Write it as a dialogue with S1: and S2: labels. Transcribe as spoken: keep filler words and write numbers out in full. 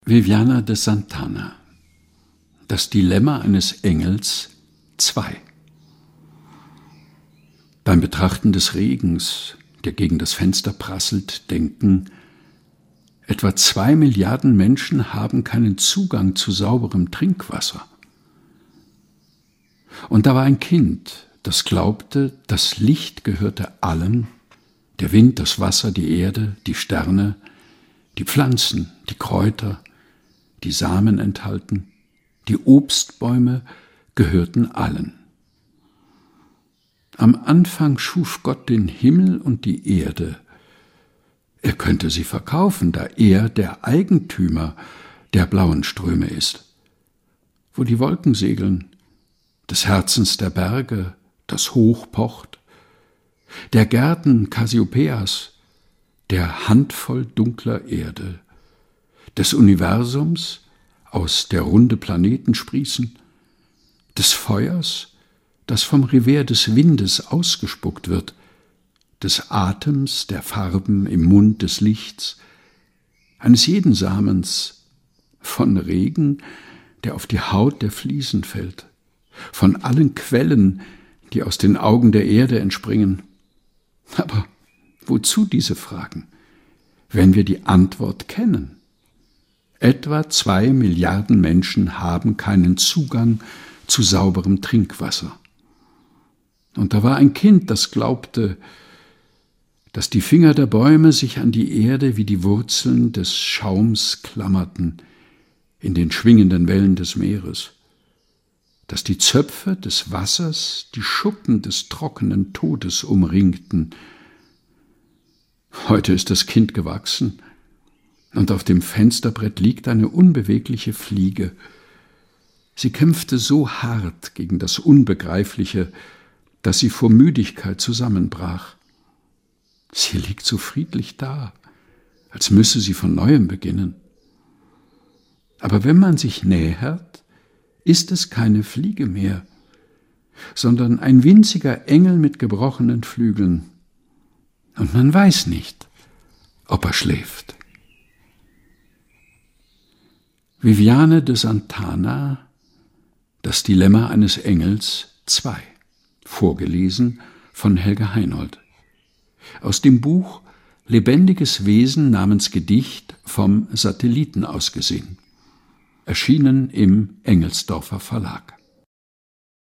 S1: Viviana de Santana. Das Dilemma eines Engels zwei. Beim Betrachten des Regens, der gegen das Fenster prasselt, denken, etwa zwei Milliarden Menschen haben keinen Zugang zu sauberem Trinkwasser. Und da war ein Kind, das glaubte, das Licht gehörte allen, der Wind, das Wasser, die Erde, die Sterne, die Pflanzen, die Kräuter, die Samen enthalten, die Obstbäume gehörten allen. Am Anfang schuf Gott den Himmel und die Erde. Er könnte sie verkaufen, da er der Eigentümer der blauen Ströme ist, wo die Wolken segeln, des Herzens der Berge, das hoch pocht, der Gärten Kassiopeias, der Handvoll dunkler Erde, des Universums, aus der runde Planeten sprießen, des Feuers, das vom Revers des Windes ausgespuckt wird, des Atems, der Farben im Mund des Lichts, eines jeden Samens, von Regen, der auf die Haut der Fliesen fällt, von allen Quellen, die aus den Augen der Erde entspringen. Aber wozu diese Fragen, wenn wir die Antwort kennen? Etwa zwei Milliarden Menschen haben keinen Zugang zu sauberem Trinkwasser. Und da war ein Kind, das glaubte, dass die Finger der Bäume sich an die Erde wie die Wurzeln des Schaums klammerten in den schwingenden Wellen des Meeres, dass die Zöpfe des Wassers die Schuppen des trockenen Todes umringten. Heute ist das Kind gewachsen, und auf dem Fensterbrett liegt eine unbewegliche Fliege. Sie kämpfte so hart gegen das Unbegreifliche, dass sie vor Müdigkeit zusammenbrach. Sie liegt so friedlich da, als müsse sie von Neuem beginnen. Aber wenn man sich nähert, ist es keine Fliege mehr, sondern ein winziger Engel mit gebrochenen Flügeln. Und man weiß nicht, ob er schläft. Viviana de Santana, Das Dilemma eines Engels zwei, vorgelesen von Helga Heinold. Aus dem Buch Lebendiges Wesen namens Gedicht vom Satelliten aus gesehen, erschienen im Engelsdorfer Verlag.